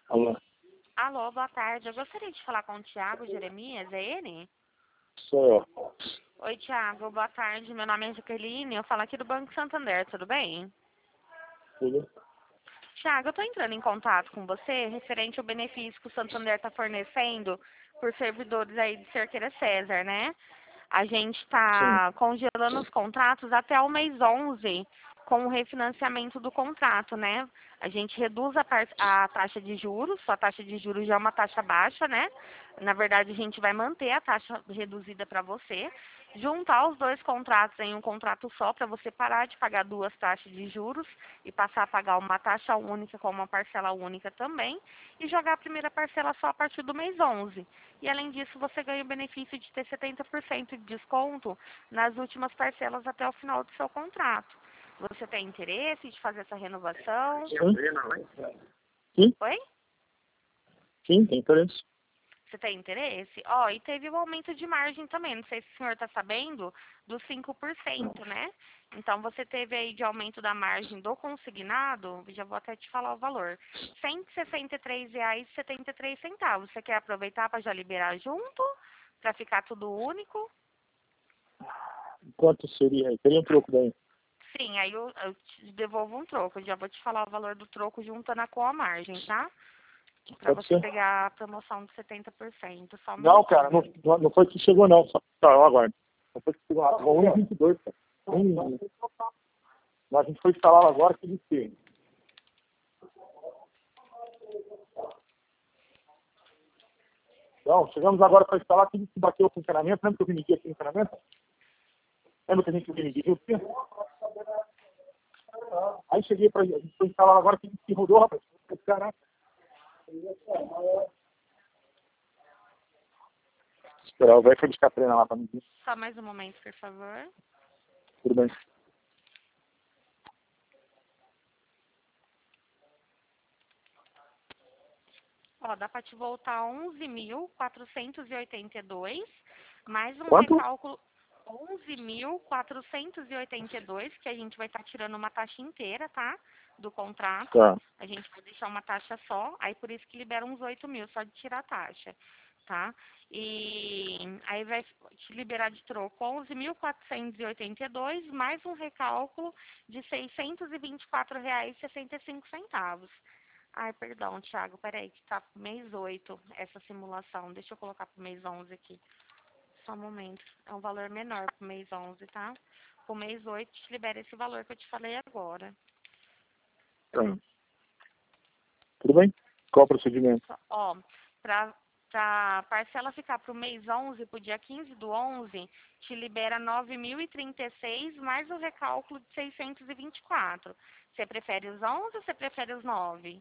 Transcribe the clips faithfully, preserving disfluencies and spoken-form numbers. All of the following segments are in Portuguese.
Alô? Alô, boa tarde. Eu gostaria de falar com o Thiago Jeremias, é ele? Sou eu. Oi, Thiago, boa tarde. Meu nome é Jaqueline, eu falo aqui do Banco Santander, tudo bem? Tudo? Thiago, eu estou entrando em contato com você referente ao benefício que o Santander está fornecendo por servidores aí de Cerqueira César, né? A gente Sim. está congelando os contratos até o mês onze com o refinanciamento do contrato, né? A gente reduz a, par- a taxa de juros, a taxa de juros já é uma taxa baixa, né? Na verdade, a gente vai manter a taxa reduzida para você, juntar os dois contratos em um contrato só para você parar de pagar duas taxas de juros e passar a pagar uma taxa única com uma parcela única também e jogar a primeira parcela só a partir do mês onze. E além disso, você ganha o benefício de ter setenta por cento de desconto nas últimas parcelas até o final do seu contrato. Você tem interesse de fazer essa renovação? Sim. Sim, Oi? sim, tem interesse. Você tem interesse? Ó, e teve um aumento de margem também, não sei se o senhor está sabendo, dos cinco por cento, né? Então, você teve aí de aumento da margem do consignado, já vou até te falar o valor, cento e sessenta e três reais e setenta e três centavos. Você quer aproveitar para já liberar junto, para ficar tudo único? Quanto seria? Teria um troco daí. Sim, aí eu, eu te devolvo um troco, já vou te falar o valor do troco juntando com a margem, tá? Para Pode você ser? pegar a promoção de setenta por cento, só um Não, cara, não, minutinho. não não foi que chegou não. Só, tá, eu aguardo. Não foi que chegou lá. um e vinte e dois, cara. um e vinte. A gente foi instalar agora que ele tem. Então, chegamos agora para instalar que que bateu o funcionamento. Lembra que eu vim aqui aqui no funcionamento? Lembra que a gente veio aqui junto? Aí cheguei para a gente foi instalar agora que que rodou, rapaz. Caraca. Esperar o velho foi buscar treino lá para mim. Só mais um momento, por favor. Tudo bem. Ó, dá para te voltar onze mil quatrocentos e oitenta e dois, mais um Quanto? recálculo onze mil quatrocentos e oitenta e dois, que a gente vai estar tirando uma taxa inteira, tá? Do contrato. Tá. A gente vai deixar uma taxa só, aí por isso que libera uns oito mil, só de tirar a taxa, tá? E aí vai te liberar de troco onze mil quatrocentos e oitenta e dois, mais um recálculo de seiscentos e vinte e quatro reais e sessenta e cinco centavos. Ai, perdão, Thiago, peraí, que tá pro mês oito essa simulação. Deixa eu colocar pro mês onze aqui. Só um momento. É um valor menor pro mês onze, tá? Pro mês oito te libera esse valor que eu te falei agora. Tá. Tudo bem? Qual o procedimento? Só- Ó, pra, pra parcela ficar pro mês onze, pro dia quinze do onze, te libera nove mil e trinta e seis mais o recálculo de seiscentos e vinte e quatro. Você prefere os onze ou você prefere os nove?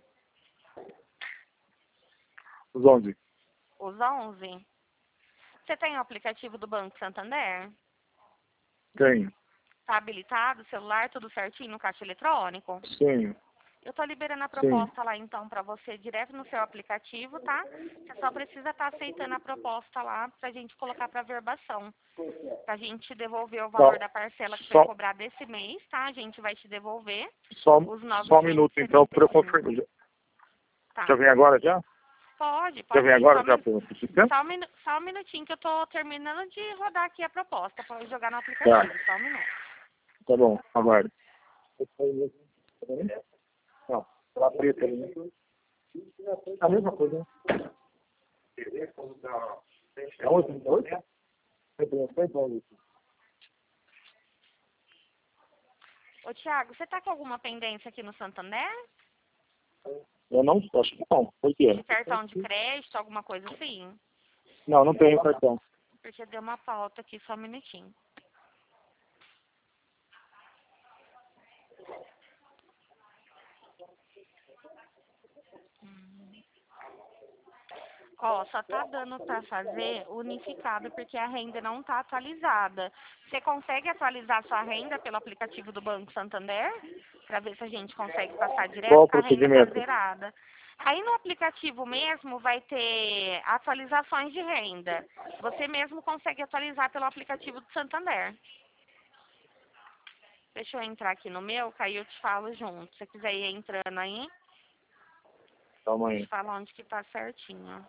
Os onze. Os onze? Você tem o aplicativo do Banco Santander? Tenho. Tá habilitado, celular, tudo certinho no caixa eletrônico? Sim. Eu tô liberando a Sim. proposta lá então para você direto no seu aplicativo, tá? Você só precisa estar aceitando a proposta lá pra gente colocar para verbação. Pra gente devolver o valor Só, da parcela que foi só, cobrar desse mês, tá? A gente vai te devolver só, os só um minuto, então, para eu novecentos e setenta e cinco. confirmar. Já, já Tá. vem agora já? Pode, Já pode vem ir. Só agora um, já min- para o tempo? só, um minu- só um minutinho que eu tô terminando de rodar aqui a proposta para jogar no Tá. aplicativo. Só um minuto. Tá bom, aguardo. Não, pela preta ali, né? A mesma coisa, né? É onze, trinta e oito? Sempre onze. Ô, Thiago, você tá com alguma pendência aqui no Santander? Eu não, acho que não. Por quê? De cartão de crédito, alguma coisa assim? Não, não tenho cartão. Porque deu uma pauta aqui, só um minutinho. Hum. Ó, só tá dando pra fazer unificado porque a renda não tá atualizada. Você consegue atualizar sua renda pelo aplicativo do Banco Santander? Pra ver se a gente consegue passar Qual direto, o que a renda tá procedimento? zerada. Aí no aplicativo mesmo vai ter atualizações de renda. Você mesmo consegue atualizar pelo aplicativo do Santander. Deixa eu entrar aqui no meu, que aí eu te falo junto. Se você quiser ir entrando aí. Calma Deixa aí. eu falar onde que tá certinho.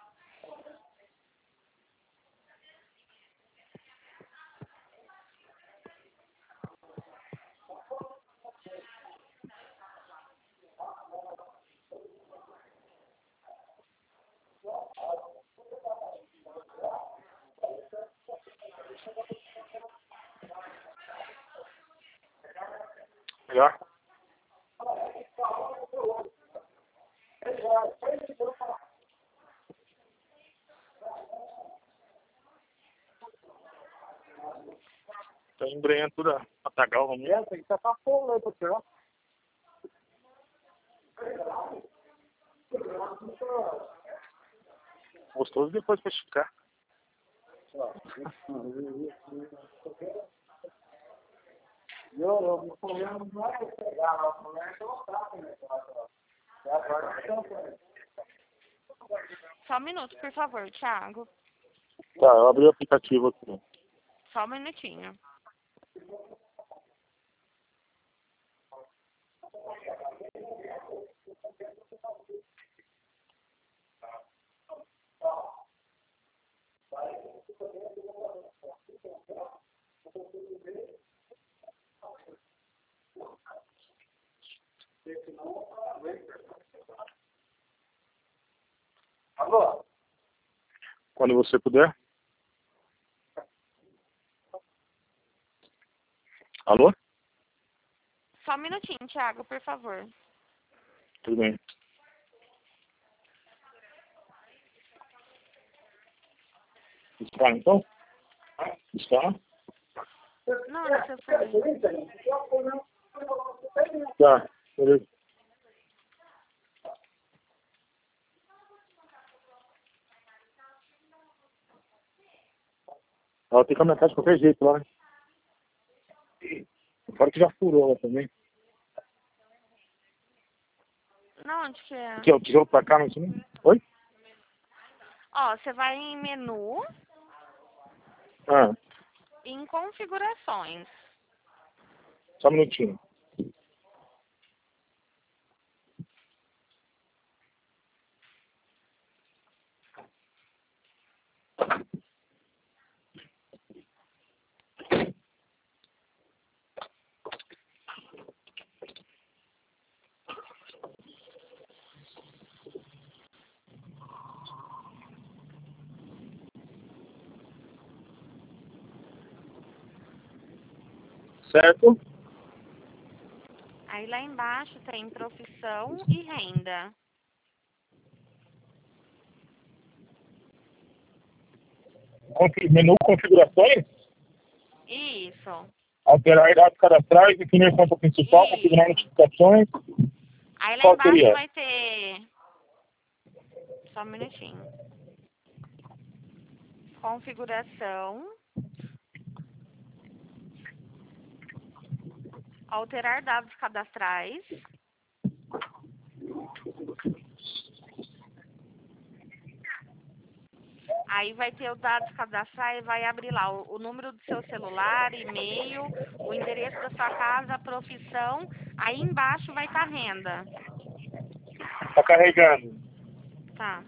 Melhor? Tá embrenhando tudo a atacar o É, tem que tacar fogo aí pra você, ó. gostoso depois pra esticar. Eu, o problema não é pegar, não. O problema é colocar, né? É a parte Só um minuto, por favor, Thiago. Tá, eu abri o aplicativo aqui. Só um minutinho. Alô? Quando você puder. Alô? Só um minutinho, Thiago, por favor. Tudo bem. Está então? Está? Não, não sei se Tá, beleza. Ela tem que aumentar de qualquer jeito lá, né? Fora que já furou lá também. Não, onde que é? Aqui, ó, o tijolo pra cá, não sei. Oi? Ó, você vai em menu, Ah, em configurações. só um minutinho. Certo? Aí lá embaixo tem profissão e renda. Confi- Menu configurações. Isso. Alterar dados cadastrais, definir conta principal, Isso. configurar notificações. Aí lá Qual embaixo seria? vai ter... Só um minutinho. Configuração. Alterar dados cadastrais. Aí vai ter os dados cadastrais e vai abrir lá o, o número do seu celular, e-mail, o endereço da sua casa, a profissão. Aí embaixo vai estar renda. Tá carregando. Tá.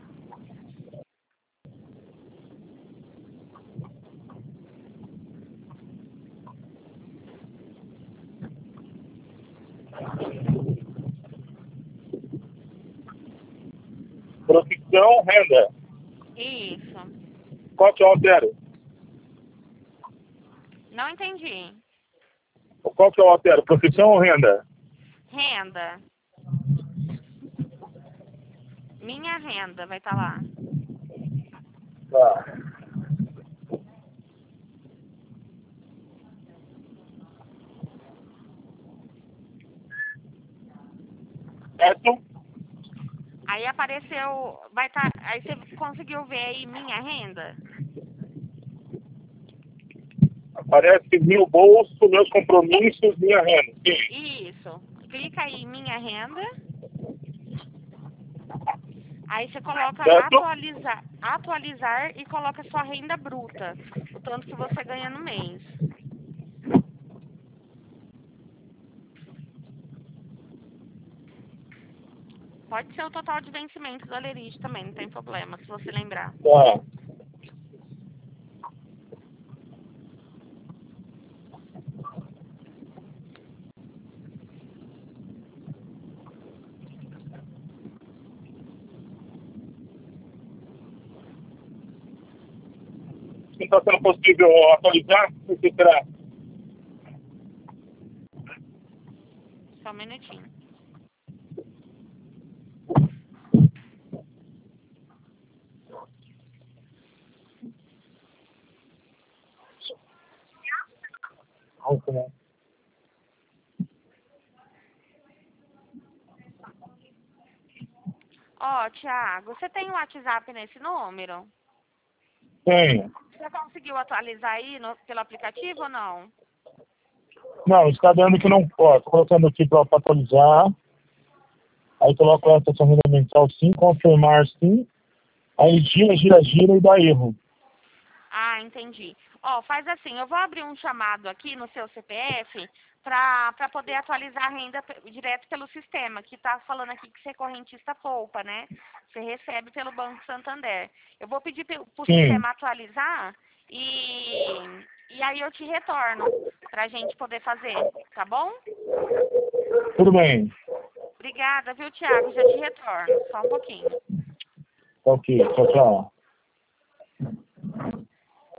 Profissão, renda. Isso. Qual que eu altero? Não entendi. Qual que eu altero? Profissão ou renda? Renda. Minha renda vai estar lá. Tá. Certo? Aí apareceu, vai estar, aí você conseguiu ver aí minha renda? Aparece meu bolso, meus compromissos, minha renda. Sim. Isso. Clica aí em minha renda. Aí você coloca Certo? atualizar, atualizar e coloca sua renda bruta, o tanto que você ganha no mês. Pode ser o total de vencimento do Alerite também, não tem problema, se você lembrar. Tá. Não está sendo possível atualizar? Por que será? Só um minutinho. Alto, né? Ó, Thiago, você tem o WhatsApp nesse número? Tenho. Você conseguiu atualizar aí no, pelo aplicativo ou não? Não, está dando que não pode. Tô colocando aqui para atualizar. Aí coloco a estação renda mensal sim, confirmar sim. Aí gira, gira, gira e dá erro. Ah, entendi. Ó, faz assim, eu vou abrir um chamado aqui no seu C P F para para poder atualizar a renda pe- direto pelo sistema, que tá falando aqui que você é correntista poupa, né? Você recebe pelo Banco Santander. Eu vou pedir para o Sim. sistema atualizar e, e aí eu te retorno para a gente poder fazer, tá bom? Tudo bem. Obrigada, viu, Thiago? Já te retorno. Só um pouquinho. Ok, tchau, tchau.